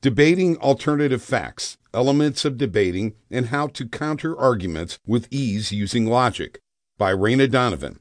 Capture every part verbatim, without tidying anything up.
Debating Alternative Facts, Elements of Debating, and How to Counter Arguments with Ease Using Logic by Raina Donovan.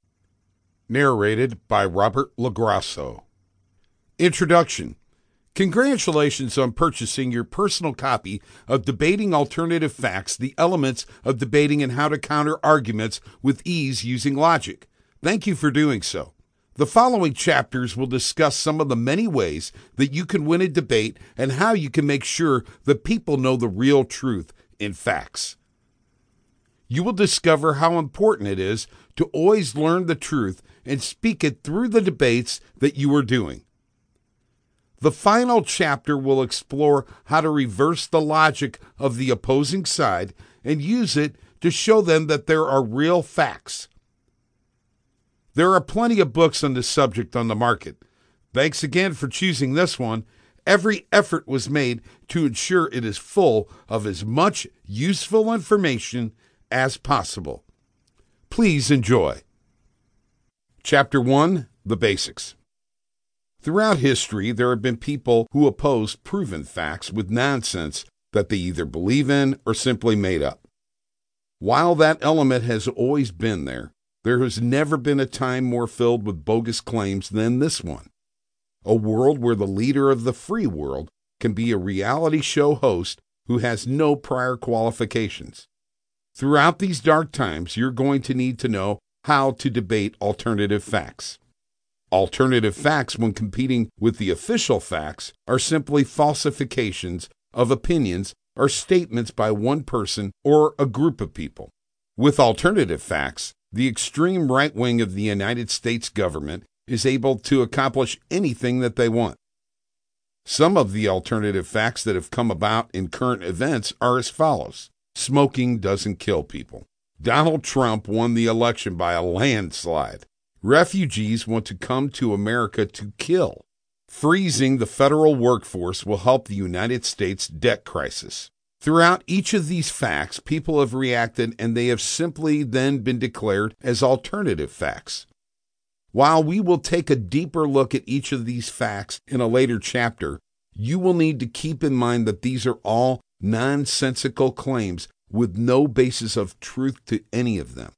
Narrated by Robert LaGrasso. Introduction. Congratulations on purchasing your personal copy of Debating Alternative Facts, the Elements of Debating and How to Counter Arguments with Ease Using Logic. Thank you for doing so. The following chapters will discuss some of the many ways that you can win a debate and how you can make sure that people know the real truth in facts. You will discover how important it is to always learn the truth and speak it through the debates that you are doing. The final chapter will explore how to reverse the logic of the opposing side and use it to show them that there are real facts. There are plenty of books on this subject on the market. Thanks again for choosing this one. Every effort was made to ensure it is full of as much useful information as possible. Please enjoy. Chapter one, The Basics. Throughout history, there have been people who opposed proven facts with nonsense that they either believe in or simply made up. While that element has always been there, there has never been a time more filled with bogus claims than this one. A world where the leader of the free world can be a reality show host who has no prior qualifications. Throughout these dark times, you're going to need to know how to debate alternative facts. Alternative facts, when competing with the official facts, are simply falsifications of opinions or statements by one person or a group of people. With alternative facts, the extreme right wing of the United States government is able to accomplish anything that they want. Some of the alternative facts that have come about in current events are as follows. Smoking doesn't kill people. Donald Trump won the election by a landslide. Refugees want to come to America to kill. Freezing the federal workforce will help the United States debt crisis. Throughout each of these facts, people have reacted and they have simply then been declared as alternative facts. While we will take a deeper look at each of these facts in a later chapter, you will need to keep in mind that these are all nonsensical claims with no basis of truth to any of them.